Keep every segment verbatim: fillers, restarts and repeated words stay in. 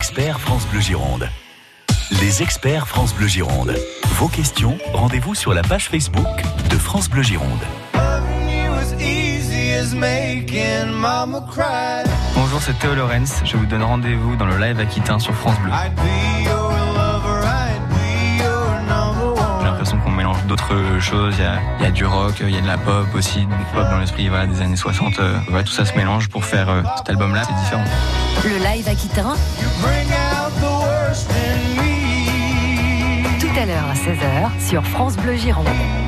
experts France Bleu Gironde. Les experts France Bleu Gironde. Vos questions, rendez-vous sur la page Facebook de France Bleu Gironde. Bonjour, c'est Théo Lorenz. Je vous donne rendez-vous dans le live aquitain sur France Bleu. J'ai l'impression qu'on mélange d'autres choses. Il y a, il y a du rock, il y a de la pop aussi, du pop dans l'esprit voilà, des années soixante. Euh, voilà, tout ça se mélange pour faire euh, cet album-là, c'est différent. Le live aquitain. Tout à l'heure à seize heures sur France Bleu Gironde.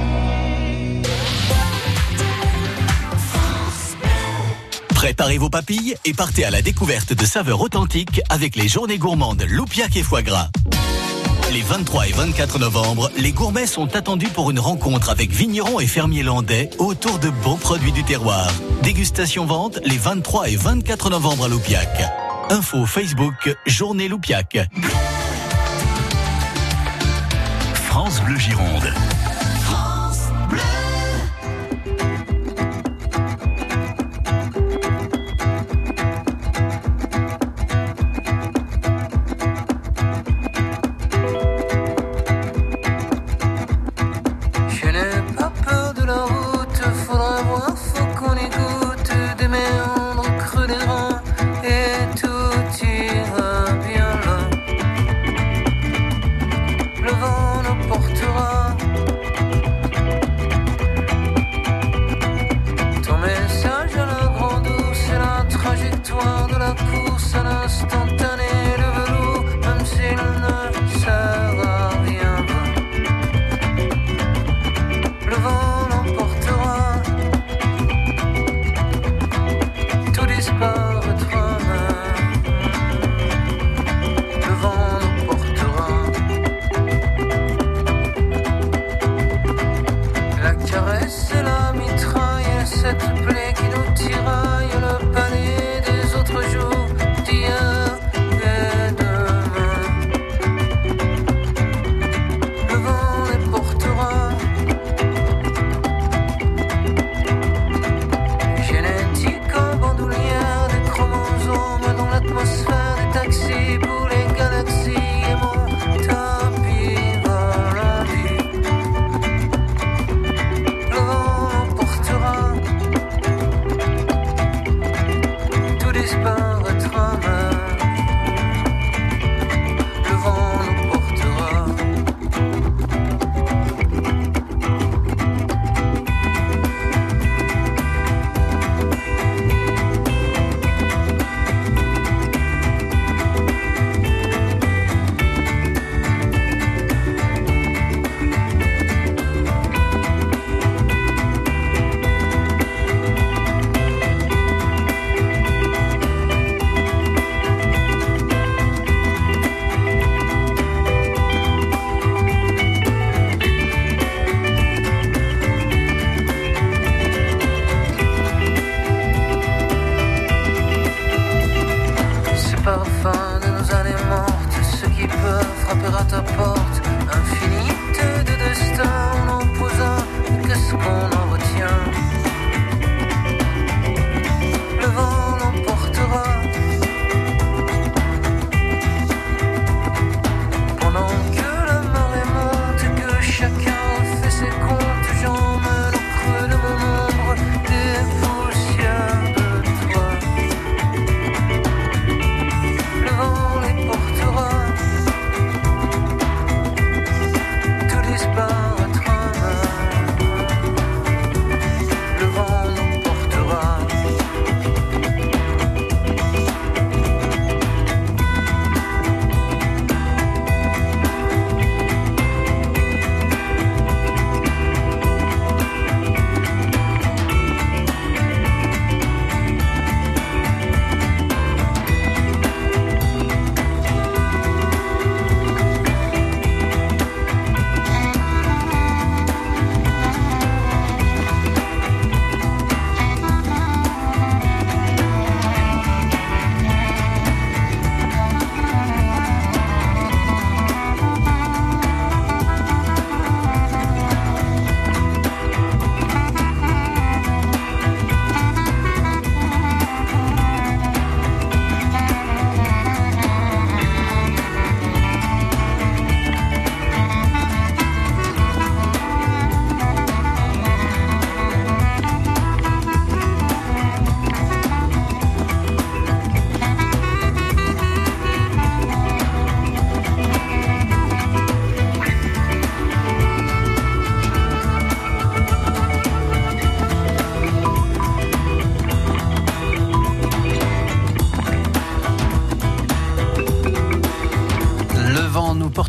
Préparez vos papilles et partez à la découverte de saveurs authentiques avec les journées gourmandes Loupiac et foie gras. Les vingt-trois et vingt-quatre novembre, les gourmets sont attendus pour une rencontre avec vignerons et fermiers landais autour de beaux produits du terroir. Dégustation vente les vingt-trois et vingt-quatre novembre à Loupiac. Info Facebook Journée Loupiac. France Bleu Gironde. France Bleu.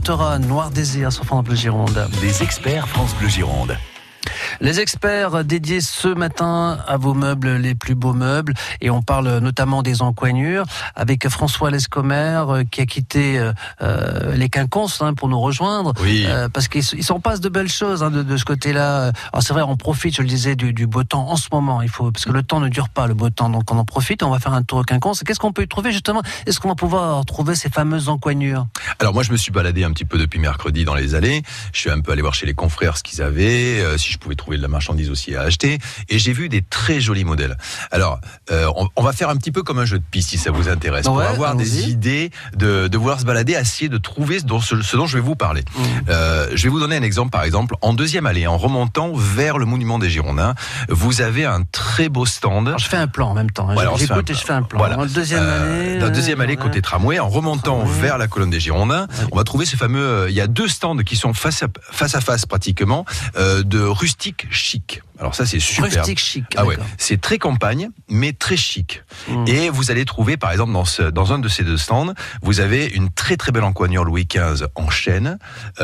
portera Noir Désir sur France Bleu Gironde. Les experts France Bleu Gironde. Les experts dédiés ce matin à vos meubles, les plus beaux meubles, et on parle notamment des encoignures avec François Lescomer euh, qui a quitté euh, les Quinconces hein, pour nous rejoindre, oui. euh, parce qu'il s'en passe de belles choses hein, de, de ce côté-là. Alors c'est vrai, on profite, je le disais, du, du beau temps en ce moment. Il faut parce que le temps ne dure pas, le beau temps, donc on en profite. On va faire un tour au Quinconces. Qu'est-ce qu'on peut y trouver justement? Est-ce qu'on va pouvoir trouver ces fameuses encoignures? Alors moi je me suis baladé un petit peu depuis mercredi dans les allées. Je suis un peu allé voir chez les confrères ce qu'ils avaient, euh, si je pouvais trouver de la marchandise aussi à acheter, et j'ai vu des très jolis modèles. Alors, euh, on, on va faire un petit peu comme un jeu de piste si ça vous intéresse, ouais, pour avoir allons-y. des idées de, de vouloir se balader, essayer de trouver ce dont, ce, ce dont je vais vous parler. Mmh. Euh, je vais vous donner un exemple, par exemple, en deuxième allée, en remontant vers le Monument des Girondins, vous avez un très beau stand. Alors, je fais un plan en même temps. Hein. Voilà, J'écoute et je fais un plan. Voilà. Dans le deuxième euh, allée, dans la deuxième allée, euh, côté tramway, en remontant tramway. vers la colonne des Girondins, ouais. on va trouver ce fameux. Euh, il y a deux stands qui sont face à face, à face pratiquement euh, de rustique chic. Alors ça c'est super. Rustique chic. Ah ouais, d'accord. c'est très campagne, mais très chic. Mmh. Et vous allez trouver, par exemple, dans, ce, dans un de ces deux stands, vous avez une très très belle encoignure Louis quinze en chêne.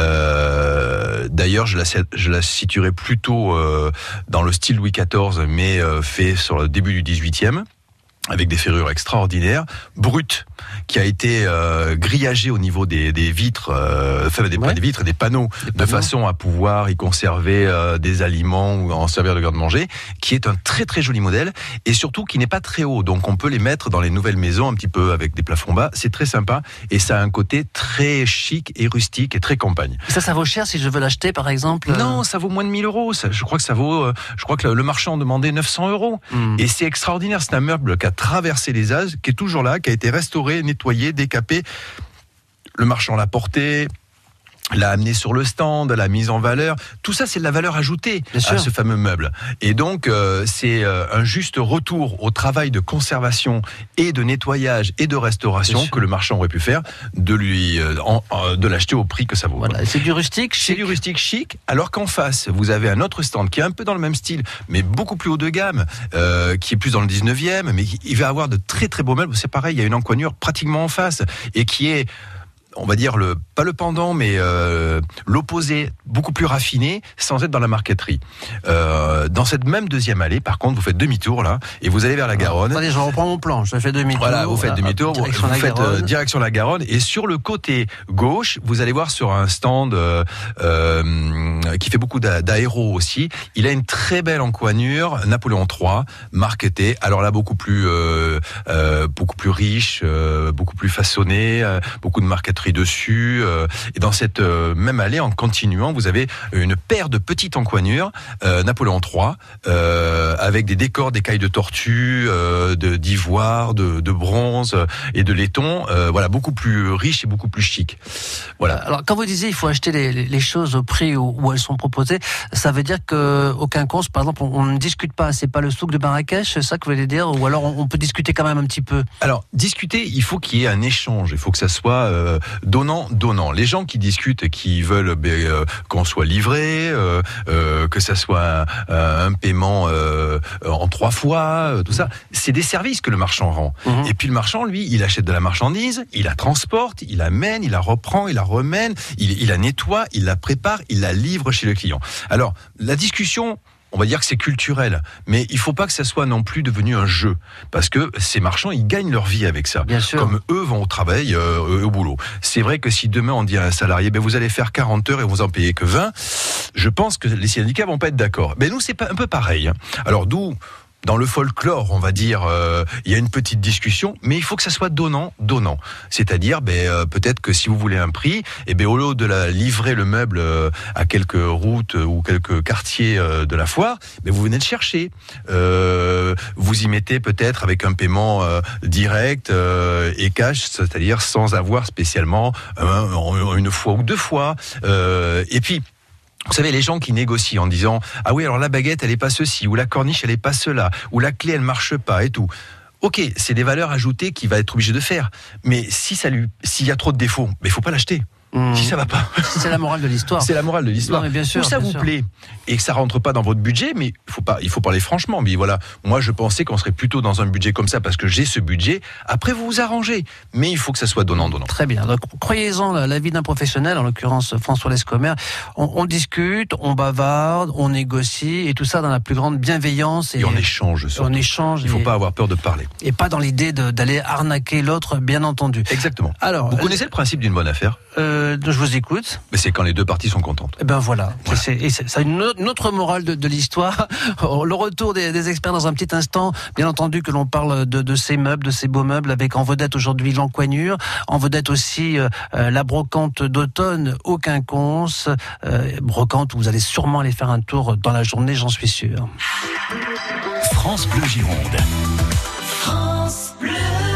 Euh, d'ailleurs, je la, je la situerai plutôt euh, dans le style Louis quatorze, mais euh, fait sur le début du dix-huitième. Avec des ferrures extraordinaires, brutes, qui a été euh, grillagée au niveau des, des vitres, euh, enfin des, ouais. pas des vitres, des panneaux, des de panneaux. Façon à pouvoir y conserver euh, des aliments ou en servir de garde-manger, qui est un très très joli modèle, et surtout qui n'est pas très haut, donc on peut les mettre dans les nouvelles maisons un petit peu avec des plafonds bas, c'est très sympa, et ça a un côté très chic et rustique et très campagne. Et ça, ça vaut cher si je veux l'acheter par exemple? Non, ça vaut moins de mille euros, ça, je crois que ça vaut, euh, je crois que le, le marchand demandait neuf cents euros, mmh. et c'est extraordinaire, c'est un meuble qui a traversé les âges, qui est toujours là, qui a été restauré, nettoyé, décapé. Le marchand l'a porté, l'a amené sur le stand, l'a mise en valeur. Tout ça, c'est de la valeur ajoutée Bien à sûr. ce fameux meuble. Et donc, euh, c'est euh, un juste retour au travail de conservation et de nettoyage et de restauration que le marchand aurait pu faire, de lui, euh, en, en, de l'acheter au prix que ça vaut. Voilà. C'est du rustique chic. C'est du rustique chic, alors qu'en face, vous avez un autre stand qui est un peu dans le même style, mais beaucoup plus haut de gamme, euh, qui est plus dans le dix-neuvième, mais il va avoir de très très beaux meubles. C'est pareil, il y a une encoignure pratiquement en face, et qui est, on va dire, le, pas le pendant, mais euh, l'opposé, beaucoup plus raffiné, sans être dans la marqueterie. Euh, dans cette même deuxième allée, par contre, vous faites demi-tour, là, et vous allez vers la Garonne. Attendez, je reprends mon plan, je fais demi-tour. Voilà, vous faites demi-tour, vous, vous faites euh, direction la Garonne, et sur le côté gauche, vous allez voir sur un stand euh, euh, qui fait beaucoup d'aéros aussi, il a une très belle encoignure, Napoléon trois, marquetée, alors là, beaucoup plus, euh, euh, beaucoup plus riche, euh, beaucoup plus façonnée, euh, beaucoup de marqueterie dessus, euh, et dans cette euh, même allée, en continuant, vous avez une paire de petites encoignures euh, Napoléon trois, euh, avec des décors d'écailles de tortue, euh, de d'ivoire, de, de bronze et de laiton, euh, voilà, beaucoup plus riche et beaucoup plus chic. Voilà. Alors quand vous disiez il faut acheter les, les choses au prix où, où elles sont proposées, ça veut dire que au Quinconce, par exemple, on, on ne discute pas, c'est pas le souk de Marrakech, c'est ça que vous voulez dire, ou alors on, on peut discuter quand même un petit peu? Alors discuter, il faut qu'il y ait un échange, il faut que ça soit euh, donnant, donnant. Les gens qui discutent et qui veulent ben, euh, qu'on soit livré, euh, euh, que ça soit un, un paiement euh, en trois fois, euh, tout ça, c'est des services que le marchand rend. Mmh. Et puis le marchand, lui, il achète de la marchandise, il la transporte, il la mène, il la reprend, il la remène, il, il la nettoie, il la prépare, il la livre chez le client. Alors, la discussion, on va dire que c'est culturel, mais il faut pas que ça soit non plus devenu un jeu, parce que ces marchands, ils gagnent leur vie avec ça. Bien sûr. Comme eux vont au travail, euh, au boulot. C'est vrai que si demain on dit à un salarié, ben vous allez faire quarante heures et vous en payez que vingt, je pense que les syndicats vont pas être d'accord. Mais nous, c'est pas un peu pareil. Alors d'où, dans le folklore, on va dire, euh, il y a une petite discussion, mais il faut que ça soit donnant, donnant. C'est-à-dire, ben, euh, peut-être que si vous voulez un prix, eh ben, au lieu de la livrer le meuble euh, à quelques routes euh, ou quelques quartiers euh, de la foire, ben, vous venez le chercher. Euh, vous y mettez peut-être avec un paiement euh, direct euh, et cash, c'est-à-dire sans avoir spécialement euh, une fois ou deux fois. Euh, et puis, vous savez, les gens qui négocient en disant « Ah oui, alors la baguette, elle est pas ceci, ou la corniche, elle est pas cela, ou la clé, elle marche pas, et tout. » Ok, c'est des valeurs ajoutées qu'il va être obligé de faire. Mais si ça lui, s'il y a trop de défauts, il faut pas l'acheter. Mmh. Si ça va pas. C'est la morale de l'histoire. C'est la morale de l'histoire. Non, mais bien sûr, Où ça bien vous sûr. plaît et que ça rentre pas dans votre budget, mais il faut pas, il faut parler franchement. Mais voilà, moi je pensais qu'on serait plutôt dans un budget comme ça parce que j'ai ce budget. Après vous vous arrangez, mais il faut que ça soit donnant-donnant. Très bien. Donc croyez-en la vie d'un professionnel, en l'occurrence François Lescomer. On, on discute, on bavarde, on négocie et tout ça dans la plus grande bienveillance et, Et on échange. Surtout. On échange. Il faut et, pas avoir peur de parler. Et pas dans l'idée de, d'aller arnaquer l'autre, bien entendu. Exactement. Alors, vous connaissez le principe d'une bonne affaire? euh, Je vous écoute. Mais c'est quand les deux parties sont contentes. Eh ben voilà. Voilà. C'est, et c'est, c'est une autre, une autre morale de, de l'histoire. Le retour des, des experts dans un petit instant. Bien entendu que l'on parle de, de ces meubles, de ces beaux meubles, avec en vedette aujourd'hui l'encoignure, en vedette aussi euh, la brocante d'automne au Quinconce, euh, brocante où vous allez sûrement aller faire un tour dans la journée, j'en suis sûr. France Bleu Gironde. France Bleu.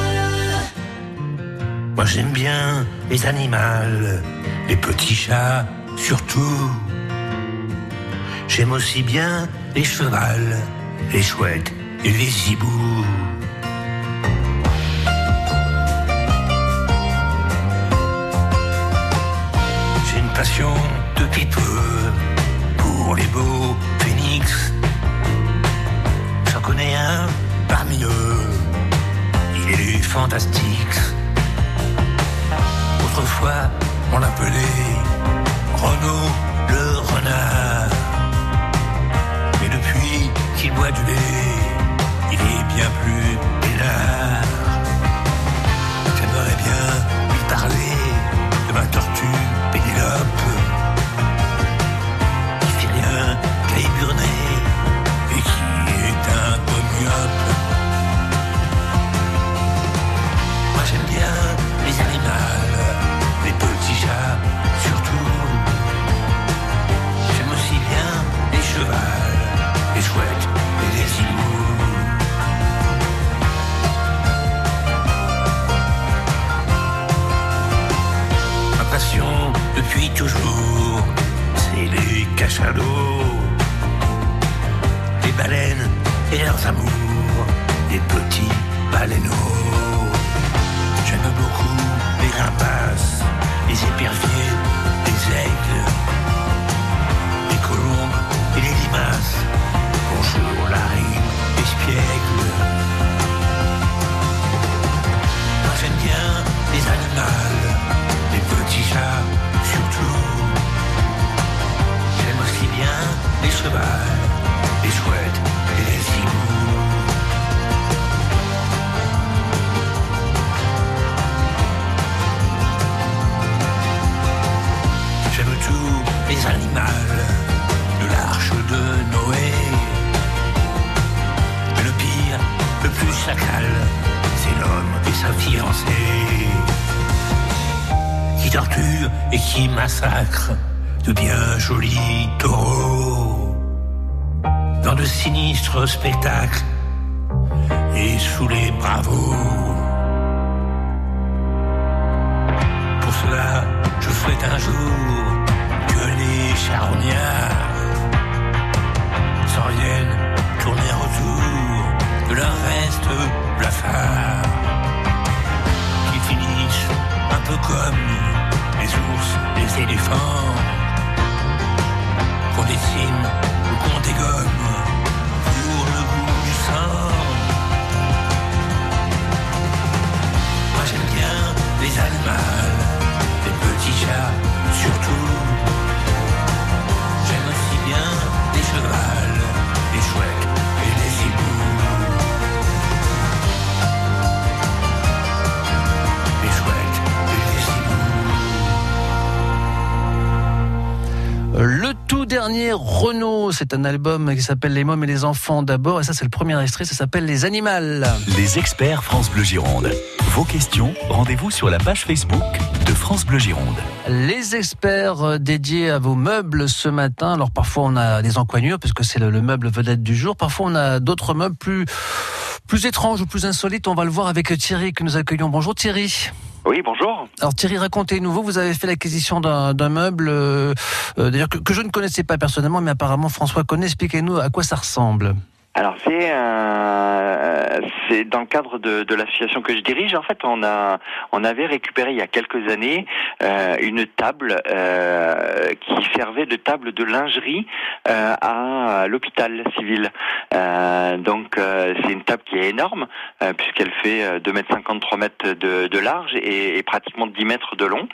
Moi j'aime bien les animaux, les petits chats surtout. J'aime aussi bien les chevals, les chouettes et les hiboux. J'ai une passion depuis peu pour les beaux phénix. J'en connais un parmi eux, il est fantastique. Autrefois, on l'appelait Renaud le renard. Mais depuis qu'il boit du lait, il est bien plus peinard. J'aimerais bien lui parler de ma tortue Pénélope, qui fait rien qu'à éburner et qui est un peu myope. Moi j'aime bien les animaux, les petits chats surtout. J'aime aussi bien les chevals, les chouettes et les hiboux. Ma passion depuis toujours, c'est les cachalots, les baleines et leurs amours, les petits baleineaux. J'aime beaucoup les rapaces, les éperviers, les aigles, les colombes et les limaces. Bonjour la reine espiègle. Moi j'aime bien les animaux, les petits chats surtout. J'aime aussi bien les chevals, les chouettes et les hiboux. J'aime tous les animaux de l'arche de Noé. Mais le pire, le plus chacal, c'est l'homme et sa fiancée, qui torture et qui massacre de bien jolis taureaux dans de sinistres spectacles et sous les bravos. Pour cela, je souhaite un jour que les charognards s'en reviennent tourner autour de leur reste blafard, qu'ils finissent un peu comme les ours, les éléphants, qu'on décime ou qu'on dégomme pour le goût du sang. Moi j'aime bien les animaux, les petits chats surtout. J'aime aussi bien les chevals, les chouettes et les hiboux. Les chouettes et les hiboux. Le tout dernier Renaud, c'est un album qui s'appelle Les mômes et les enfants d'abord, et ça c'est le premier extrait, ça s'appelle Les Animals. Les experts France Bleu Gironde. Vos questions, rendez-vous sur la page Facebook de France Bleu Gironde. Les experts dédiés à vos meubles ce matin. Alors parfois on a des encoignures parce que c'est le, le meuble vedette du jour. Parfois on a d'autres meubles plus plus étranges ou plus insolites. On va le voir avec Thierry que nous accueillons. Bonjour Thierry. Oui, bonjour. Alors Thierry, racontez-nous, vous, vous avez fait l'acquisition d'un, d'un meuble euh, euh, d'ailleurs que, que je ne connaissais pas personnellement, mais apparemment François connaît. Expliquez-nous à quoi ça ressemble. Alors c'est euh, c'est dans le cadre de, de l'association que je dirige. En fait, on a on avait récupéré il y a quelques années euh, une table euh, qui servait de table de lingerie euh, à l'hôpital civil. Euh, donc euh, c'est une table qui est énorme euh, puisqu'elle fait deux mètres cinquante, trois mètres de, de large et, et pratiquement dix mètres de long.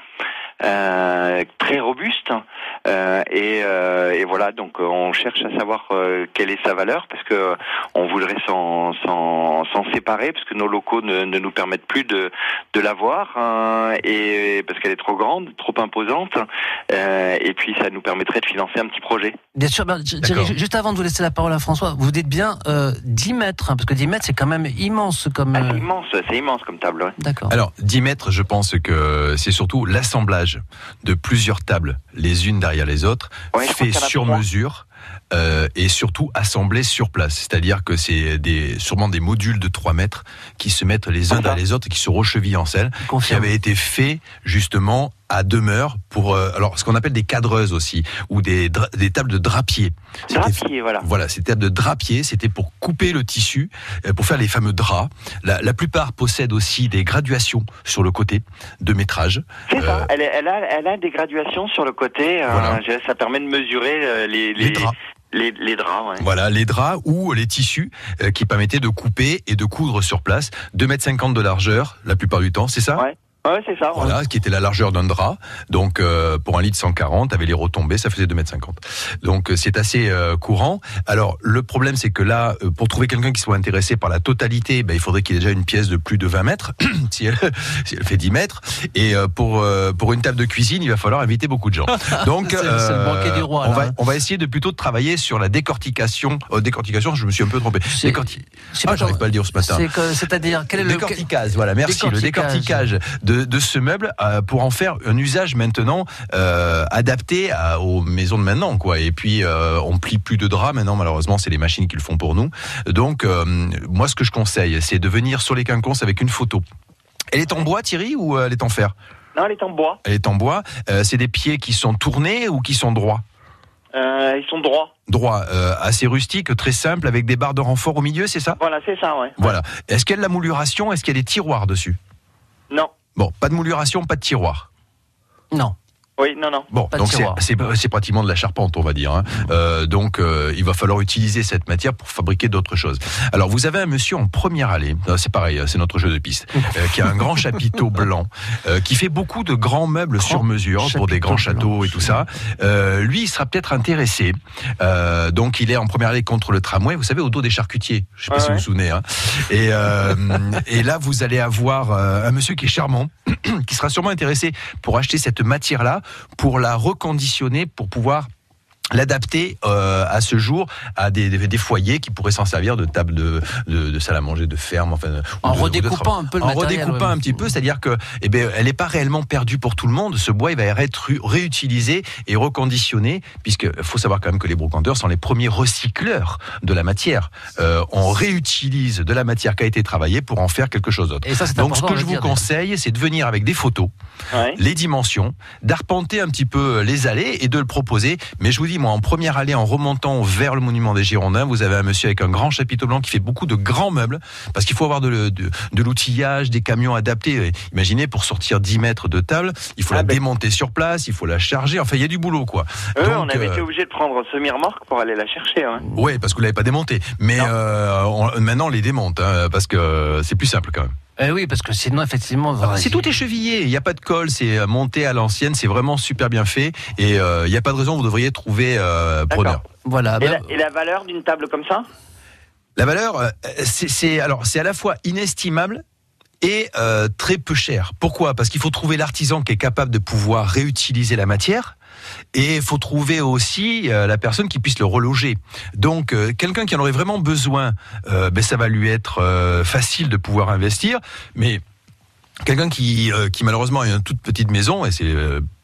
Euh, très robuste euh, et, euh, et voilà, donc on cherche à savoir euh, quelle est sa valeur parce que on voudrait s'en, s'en, s'en séparer parce que nos locaux ne, ne nous permettent plus de, de l'avoir hein, et parce qu'elle est trop grande, trop imposante euh, et puis ça nous permettrait de financer un petit projet. Bien sûr, ben, Thierry, juste avant de vous laisser la parole à François, vous dites bien euh, dix mètres, hein, parce que dix mètres c'est quand même immense comme... Ah, c'est immense, c'est immense comme table. Ouais. D'accord. Alors, dix mètres, je pense que c'est surtout l'assemblage de plusieurs tables, les unes derrière les autres, ouais, fait sur trois. mesure. Euh, et surtout assemblés sur place. C'est-à-dire que c'est des, sûrement des modules de trois mètres qui se mettent les uns derrière les autres et qui se rechevillent en selle, qui avaient été faits justement à demeure pour euh, alors ce qu'on appelle des cadreuses aussi ou des, dra- des tables de drapier. Drapier, voilà. Voilà, ces tables de drapier, c'était pour couper le tissu, euh, pour faire les fameux draps. La, la plupart possèdent aussi des graduations sur le côté de métrage. C'est euh, ça. Elle, elle a, elle a des graduations sur le côté. Voilà. Euh, ça permet de mesurer euh, les, les, les draps. Les, les draps, ouais. Voilà, les draps ou les tissus euh, qui permettaient de couper et de coudre sur place. deux mètres cinquante de largeur, la plupart du temps, c'est ça ? Ouais. Ouais, c'est ça. Voilà, ouais. qui était la largeur d'un drap. Donc, euh, pour un lit de cent quarante, avec les retombées, ça faisait deux mètres cinquante. Donc, c'est assez euh, courant. Alors, le problème, c'est que là, euh, pour trouver quelqu'un qui soit intéressé par la totalité, ben, il faudrait qu'il ait déjà une pièce de plus de vingt mètres, si, elle, si elle fait dix mètres. Et euh, pour euh, pour une table de cuisine, il va falloir inviter beaucoup de gens. Donc, c'est, euh, c'est le banquet du roi, on, là, va, hein. on va essayer de plutôt de travailler sur la décortication. Euh, décortication, je me suis un peu trompé. C'est, Décorti... c'est Ah, j'arrive pas à le dire ce matin. C'est que, c'est-à-dire, quel est le... Décorticage, voilà, merci. Décorticage. Le décorticage de, de ce meuble euh, pour en faire un usage maintenant euh, adapté à, aux maisons de maintenant, quoi. Et puis euh, on plie plus de draps maintenant, malheureusement, c'est les machines qui le font pour nous. Donc euh, moi, ce que je conseille, c'est de venir sur les quinconces avec une photo. Elle est en bois, Thierry, ou elle est en fer ? Non, elle est en bois. Elle est en bois. Euh, c'est des pieds qui sont tournés ou qui sont droits ? Euh, ils sont droits. Droit, euh, assez rustique, très simple, avec des barres de renfort au milieu, c'est ça ? Voilà, c'est ça, ouais. Voilà. Est-ce qu'il y a de la mouluration ? Est-ce qu'il y a des tiroirs dessus ? Non. Bon, pas de mouluration, pas de tiroir. Non. Oui, non, non. Bon, Pas donc c'est, c'est, c'est pratiquement de la charpente, on va dire. Hein. Euh, donc, euh, il va falloir utiliser cette matière pour fabriquer d'autres choses. Alors, vous avez un monsieur en première allée, c'est pareil, c'est notre jeu de piste, euh, qui a un grand chapiteau blanc, euh, qui fait beaucoup de grands meubles grand sur mesure pour des grands châteaux et tout ça. Euh, lui, il sera peut-être intéressé. Euh, donc, il est en première allée contre le tramway, vous savez, au dos des charcutiers. Je sais pas ouais, si ouais. vous vous souvenez. Hein. Et, euh, et là, vous allez avoir euh, un monsieur qui est charmant, qui sera sûrement intéressé pour acheter cette matière-là, pour la reconditionner, pour pouvoir l'adapter euh, à ce jour à des, des, des foyers qui pourraient s'en servir de table de, de, de salle à manger, de ferme, enfin, en de, redécoupant de un peu le en matériel. redécoupant ouais. un petit peu, c'est-à-dire que eh ben, elle n'est pas réellement perdue pour tout le monde. Ce bois, il va être réutilisé et reconditionné, puisque faut savoir quand même que les brocanteurs sont les premiers recycleurs de la matière. Euh, on réutilise de la matière qui a été travaillée pour en faire quelque chose d'autre. Et ça, c'est Donc, ce que de je vous dire, conseille, c'est de venir avec des photos, Ouais. les dimensions, d'arpenter un petit peu les allées et de le proposer. Mais je vous dis, moi, en première allée, en remontant vers le monument des Girondins, vous avez un monsieur avec un grand chapiteau blanc qui fait beaucoup de grands meubles, parce qu'il faut avoir de, de, de l'outillage, des camions adaptés. Imaginez, pour sortir dix mètres de table, il faut ah la ben. démonter sur place, il faut la charger, enfin il y a du boulot, quoi. Euh, Donc, on avait euh, été obligé de prendre un semi-remorque pour aller la chercher. Hein. ouais, parce que vous l'avez pas démonté. Mais euh, on, maintenant on les démonte, hein, parce que c'est plus simple quand même. Eh oui, parce que sinon, effectivement... Ah, c'est tout échevillé, il n'y a pas de colle, c'est monté à l'ancienne, c'est vraiment super bien fait, et il euh, n'y a pas de raison, vous devriez trouver euh, preneur. Voilà. Et, bah, la, et la valeur d'une table comme ça ? La valeur, euh, c'est, c'est, alors, c'est à la fois inestimable et euh, très peu cher. Pourquoi ? Parce qu'il faut trouver l'artisan qui est capable de pouvoir réutiliser la matière. Et il faut trouver aussi euh, la personne qui puisse le reloger. Donc, euh, quelqu'un qui en aurait vraiment besoin, euh, ben, ça va lui être euh, facile de pouvoir investir. Mais quelqu'un qui, euh, qui malheureusement a une toute petite maison, et c'est euh,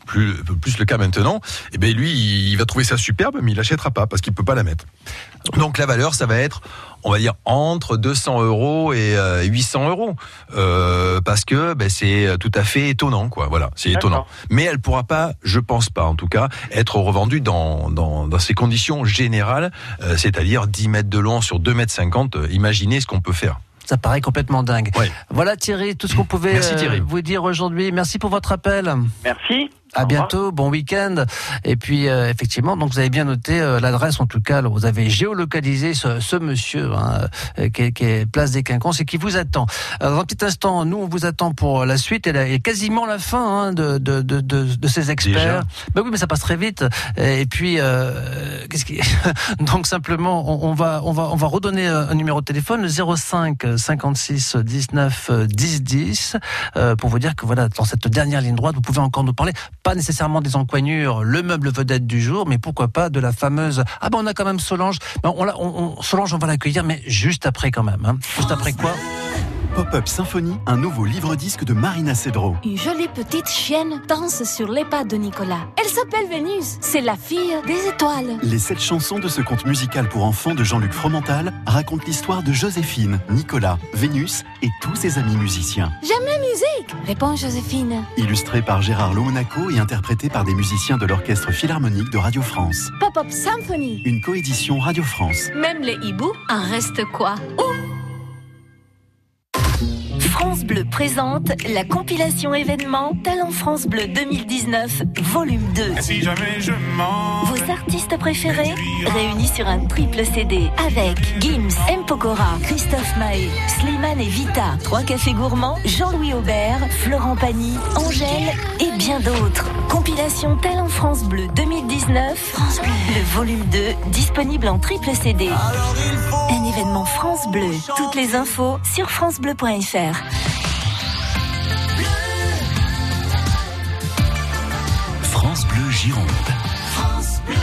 plus, plus le cas maintenant, et bien lui, il va trouver ça superbe, mais il l'achètera pas parce qu'il peut pas la mettre. Donc la valeur, ça va être, on va dire, entre deux cents euros et euh, huit cents euros, euh, parce que ben, c'est tout à fait étonnant, quoi. Voilà, c'est D'accord. étonnant. Mais elle pourra pas, je pense pas, en tout cas, être revendue dans dans, dans ces conditions générales, euh, c'est-à-dire dix mètres de long sur deux mètres cinquante. Euh, imaginez ce qu'on peut faire. Ça paraît complètement dingue. Ouais. Voilà Thierry, tout ce qu'on pouvait Merci, Thierry. euh, vous dire aujourd'hui. Merci pour votre appel. Merci. À bientôt, bon week-end. Et puis euh, effectivement, donc vous avez bien noté euh, l'adresse, en tout cas, là, vous avez géolocalisé ce, ce monsieur hein, euh, qui, est, qui est place des Quinconces et qui vous attend. Alors, dans un petit instant, nous on vous attend pour la suite et, la, et quasiment la fin hein, de, de, de, de, de ces experts. Ben oui, mais ça passe très vite. Et puis, euh, qu'est-ce qui donc simplement, on, on va on va on va redonner un numéro de téléphone, le zéro cinq cinquante-six dix-neuf dix dix, euh, pour vous dire que voilà, dans cette dernière ligne droite, vous pouvez encore nous parler. Pas nécessairement des encoignures, le meuble vedette du jour, mais pourquoi pas de la fameuse... Ah ben on a quand même Solange. Ben on, on, on, Solange, on va l'accueillir, mais juste après quand même. Hein. Juste après quoi ? Pop-up Symphonie, un nouveau livre-disque de Marina Cedro. Une jolie petite chienne danse sur les pas de Nicolas. Elle s'appelle Vénus, c'est la fille des étoiles. Les sept chansons de ce conte musical pour enfants de Jean-Luc Fromental racontent l'histoire de Joséphine, Nicolas, Vénus et tous ses amis musiciens. J'aime la musique, répond Joséphine. Illustré par Gérard Lomonaco et interprété par des musiciens de l'Orchestre Philharmonique de Radio France. Pop-up Symphonie. Une coédition Radio France. Même les hiboux en restent quoi? France Bleu présente la compilation événement Talent France Bleu deux mille dix-neuf, volume deux. Si jamais je mens. Vos artistes préférés réunis sur un triple C D avec Gims, M. Pokora, Christophe Mahé, Slimane et Vita, Trois Cafés Gourmands, Jean-Louis Aubert, Florent Pagny, Angèle et bien d'autres. Compilation Talent France Bleu deux mille dix-neuf, France Bleu. Le volume deux, disponible en triple C D. Un événement France Bleu. Toutes les infos sur francebleu point f r. France Bleu Gironde. France Bleu.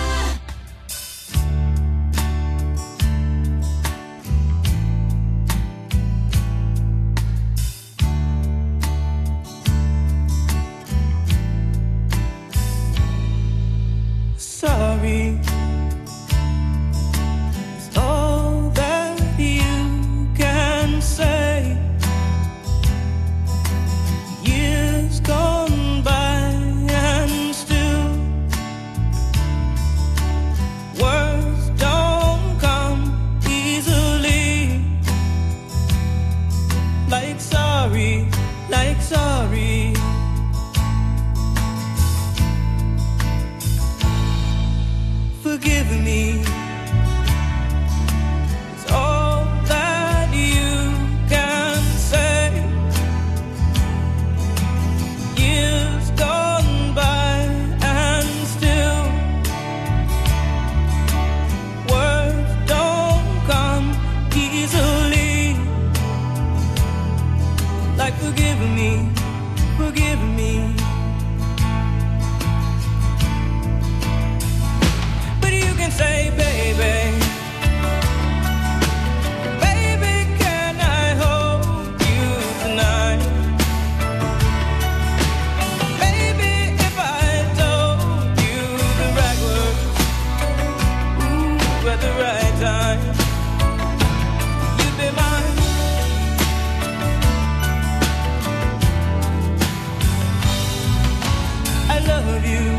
Sorry. It's all that you can say. Years gone by and still words don't come easily. Like sorry, like sorry. Forgive me. It's all that you can say. Years gone by and still words don't come easily. Like forgive me, forgive me. Say, baby, baby, can I hold you tonight? Baby, if I told you the right words, ooh, at the right time, you'd be mine. I love you.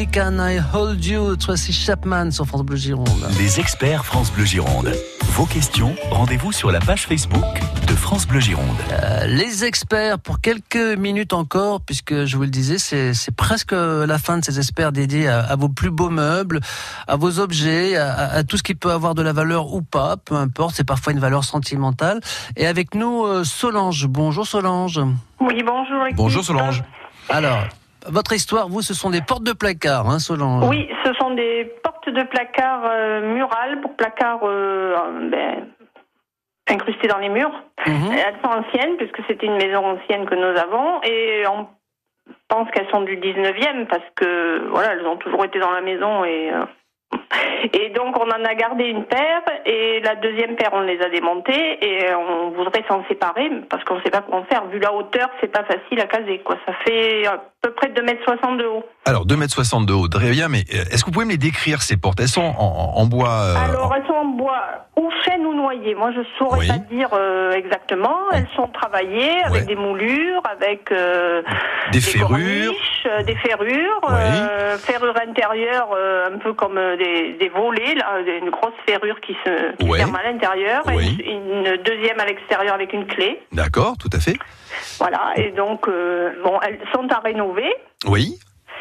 Can I Hold You, Tracy Chapman sur France Bleu Gironde. Les experts France Bleu Gironde. Vos questions, rendez-vous sur la page Facebook de France Bleu Gironde. Euh, les experts, pour quelques minutes encore, puisque je vous le disais, c'est, c'est presque la fin de ces experts dédiés à, à vos plus beaux meubles, à vos objets, à, à tout ce qui peut avoir de la valeur ou pas, peu importe, c'est parfois une valeur sentimentale. Et avec nous, euh, Solange. Bonjour Solange. Oui, bonjour. Équipe. Bonjour Solange. Alors, votre histoire, vous, ce sont des portes de placard, hein, Solange? Oui, ce sont des portes de placard euh, murales pour placard euh, ben, incrustées dans les murs. Mmh. Elles sont anciennes, puisque c'était une maison ancienne que nous avons, et on pense qu'elles sont du dix-neuvième, parce que, voilà, elles ont toujours été dans la maison, et... Euh, Et donc on en a gardé une paire et la deuxième paire on les a démontées et on voudrait s'en séparer parce qu'on ne sait pas comment faire. Vu la hauteur, c'est pas facile à caser, quoi. Ça fait à peu près deux mètres soixante de haut. Alors deux mètres soixante de haut, très bien, mais est-ce que vous pouvez me les décrire ces portes? Elles sont en, en, en bois euh, Alors en... elles sont en bois ou chêne ou noyer. Moi je saurais oui. pas dire euh, exactement. Elles sont travaillées avec ouais. des moulures, avec euh, des, des ferrures, corniches, des ferrures, oui. euh, ferrures intérieures, euh, un peu comme des, des volets, là, une grosse ferrure qui se qui ouais. ferme à l'intérieur, oui. et une, une deuxième à l'extérieur avec une clé. D'accord, tout à fait. Voilà, et donc euh, bon, elles sont à rénover. Oui.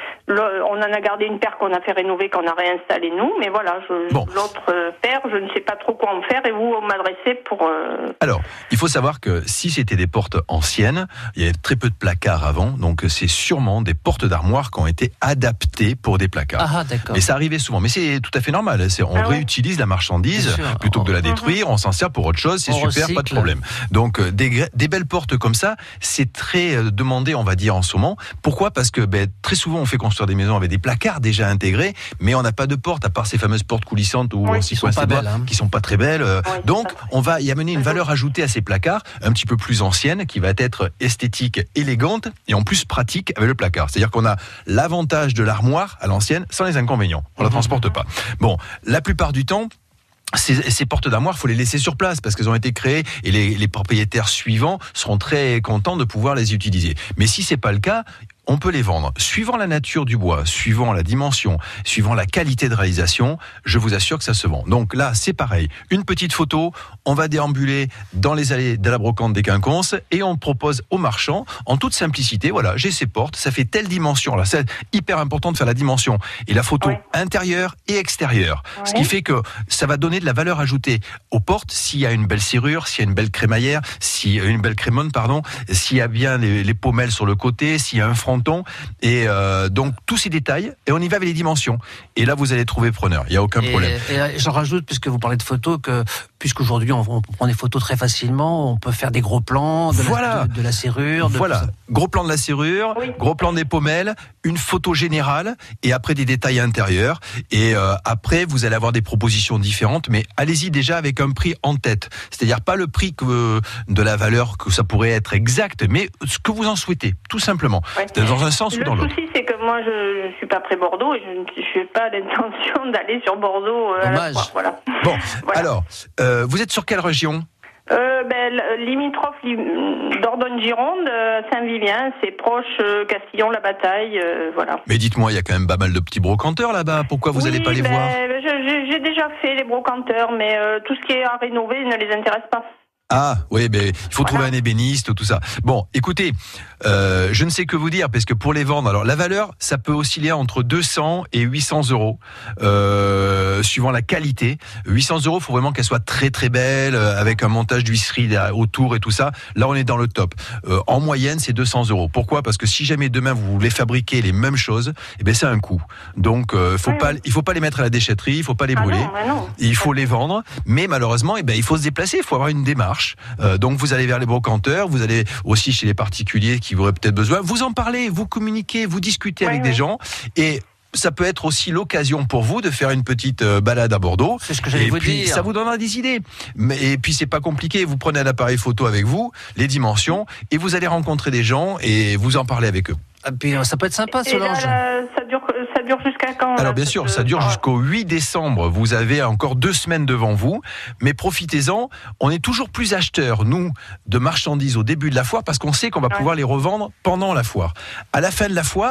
Le, on en a gardé une paire qu'on a fait rénover, qu'on a réinstallée nous, mais voilà, je, bon. l'autre euh, paire, je ne sais pas trop quoi en faire, et vous, vous m'adressez pour... Euh... Alors, il faut savoir que si c'était des portes anciennes, il y avait très peu de placards avant, donc c'est sûrement des portes d'armoire qui ont été adaptées pour des placards. Ah, d'accord. Mais ça arrivait souvent, mais c'est tout à fait normal, c'est, on ah, réutilise ouais. la marchandise, plutôt que de la détruire, on s'en sert pour autre chose, c'est on super, recycle. Pas de problème. Donc, des, des belles portes comme ça, c'est très demandé, on va dire, en ce moment. Pourquoi ? Parce que ben, très souvent, on fait construire des maisons avec des placards déjà intégrés, mais on n'a pas de porte à part ces fameuses portes coulissantes où oui, on s'y coince les doigts, hein. qui sont pas très belles. Oui, donc on va y amener une valeur ajoutée à ces placards, un petit peu plus ancienne, qui va être esthétique, élégante et en plus pratique avec le placard. C'est-à-dire qu'on a l'avantage de l'armoire à l'ancienne sans les inconvénients. On la transporte pas. Bon, la plupart du temps, Ces, ces portes d'armoire, il faut les laisser sur place parce qu'elles ont été créées et les, les propriétaires suivants seront très contents de pouvoir les utiliser. Mais si c'est pas le cas, on peut les vendre. Suivant la nature du bois, suivant la dimension, suivant la qualité de réalisation, je vous assure que ça se vend. Donc là, c'est pareil. Une petite photo, on va déambuler dans les allées de la brocante des Quinconces et on propose aux marchands, en toute simplicité, voilà, j'ai ces portes, ça fait telle dimension. Là, c'est hyper important de faire la dimension et la photo ouais. intérieure et extérieure. Ouais. Ce qui fait que ça va donner de la valeur ajoutée aux portes s'il y a une belle serrure, s'il y a une belle crémaillère, s'il y a une belle crémonne, pardon, s'il y a bien les, les pommelles sur le côté, s'il y a un fronton. Et euh, donc tous ces détails, et on y va avec les dimensions. Et là, vous allez trouver preneur. Il n'y a aucun et, problème. Et j'en rajoute, puisque vous parlez de photos, que puisqu'aujourd'hui on, on prend des photos très facilement, on peut faire des gros plans de, voilà. la, de, de la serrure. De voilà, gros plan de la serrure, oui. gros plan des pommelles, une photo générale, et après des détails intérieurs. Et euh, après, vous allez avoir des propositions différentes, mais allez-y déjà avec un prix en tête. C'est-à-dire pas le prix que, de la valeur que ça pourrait être exact, mais ce que vous en souhaitez, tout simplement. Ouais. Dans un sens le ou dans l'autre. Le souci, c'est que moi, je ne suis pas près Bordeaux et je n'ai pas l'intention d'aller sur Bordeaux euh, à la fois. Voilà. Bon, voilà. alors, euh, vous êtes sur quelle région ? euh, ben, Limitrophe Dordogne-Gironde, euh, Saint-Vivien, c'est proche euh, Castillon-la-Bataille, euh, voilà. Mais dites-moi, il y a quand même pas mal de petits brocanteurs là-bas, pourquoi vous n'allez oui, pas les ben, voir ? je, J'ai déjà fait les brocanteurs, mais euh, tout ce qui est à rénover ne les intéresse pas. Ah, oui, ben, il faut voilà. trouver un ébéniste, tout ça. Bon, écoutez, euh, je ne sais que vous dire, parce que pour les vendre, alors la valeur, ça peut osciller entre deux cents et huit cents euros, euh, suivant la qualité. huit cents euros, il faut vraiment qu'elle soit très très belle, avec un montage d'huisserie autour et tout ça. Là, on est dans le top. Euh, en moyenne, c'est deux cents euros. Pourquoi ? Parce que si jamais demain vous voulez fabriquer les mêmes choses, eh ben c'est un coût. Donc, euh, faut oui. pas, il faut pas les mettre à la déchetterie, il faut pas les ah brûler. Non, non. Il faut les vendre, mais malheureusement, eh ben il faut se déplacer, il faut avoir une démarche. Euh, donc vous allez vers les brocanteurs, vous allez aussi chez les particuliers qui auraient peut-être besoin. Vous en parlez, vous communiquez, vous discutez oui, avec oui. des gens et ça peut être aussi l'occasion pour vous de faire une petite balade à Bordeaux. C'est ce que j'allais et vous puis, dire. Ça vous donnera des idées. Mais, et puis c'est pas compliqué. Vous prenez un appareil photo avec vous, les dimensions, et vous allez rencontrer des gens et vous en parlez avec eux. Et puis ça peut être sympa, Solange. Et là, ça dure, ça dure jusqu'à quand ? Alors là, bien sûr, ça dure jusqu'au huit décembre. Vous avez encore deux semaines devant vous, mais profitez-en. On est toujours plus acheteurs, nous, de marchandises au début de la foire, parce qu'on sait qu'on va ouais. pouvoir les revendre pendant la foire. À la fin de la foire,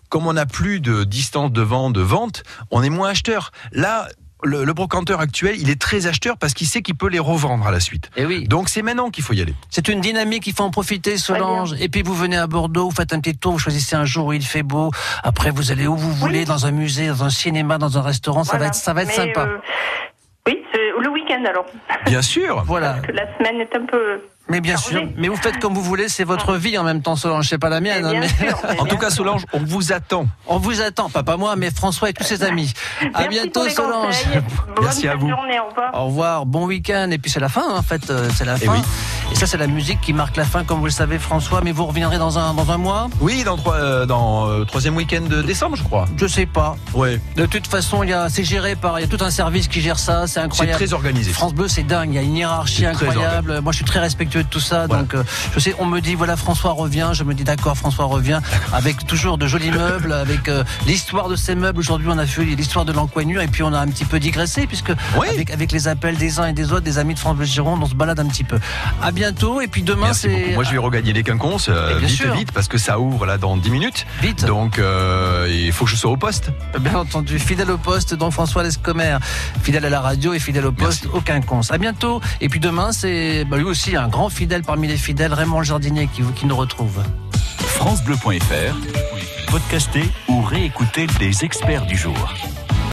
comme on n'a plus de distance de vent, de vente, on est moins acheteur. Là, le, le brocanteur actuel, il est très acheteur parce qu'il sait qu'il peut les revendre à la suite. Et oui. Donc c'est maintenant qu'il faut y aller. C'est une dynamique, il faut en profiter, Solange. Et puis vous venez à Bordeaux, vous faites un petit tour, vous choisissez un jour où il fait beau. Après, vous allez où vous voulez, oui. dans un musée, dans un cinéma, dans un restaurant. Ça voilà. va être, ça va être Mais sympa. Euh, oui, c'est le week-end alors. Bien sûr. Voilà. Parce que la semaine est un peu. Mais bien sûr, mais vous faites comme vous voulez, c'est votre vie en même temps, Solange, c'est pas la mienne. Bien hein, mais... sûr, en tout cas, Solange, on vous attend. On vous attend, pas, pas moi, mais François et tous ses amis. Merci à bientôt, Solange. Merci à vous. Journée, au revoir. Au revoir, bon week-end. Et puis c'est la fin, hein, en fait, c'est la fin. Et, oui. et ça, c'est la musique qui marque la fin, comme vous le savez, François. Mais vous reviendrez dans un dans un mois. Oui, dans trois, euh, dans euh, troisième week-end de décembre, je crois. Je sais pas. Ouais. De toute façon, il y a, c'est géré par, il y a tout un service qui gère ça. C'est incroyable. C'est très organisé. France Bleu, c'est dingue. Il y a une hiérarchie incroyable. Moi, je suis très respectueux de tout ça, voilà. donc. Je sais, on me dit voilà François revient, je me dis d'accord François revient, avec toujours de jolis meubles, avec euh, l'histoire de ces meubles. Aujourd'hui on a fait l'histoire de l'encoignure et puis on a un petit peu digressé puisque oui. avec, avec les appels des uns et des autres, des amis de France Bleu Gironde, on se balade un petit peu. À bientôt et puis demain Merci c'est... beaucoup. Moi je vais regagner les quinconces euh, vite sûr. vite parce que ça ouvre là dans dix minutes. Vite. Donc euh, il faut que je sois au poste. Bien entendu, fidèle au poste, donc François Lescomer, fidèle à la radio et fidèle au poste, Merci. au quinconce. À bientôt et puis demain c'est bah, lui aussi un grand fidèle parmi les fidèles, Raymond le Jardinier qui, qui nous retrouve. francebleu point fr, podcastez ou réécoutez les experts du jour.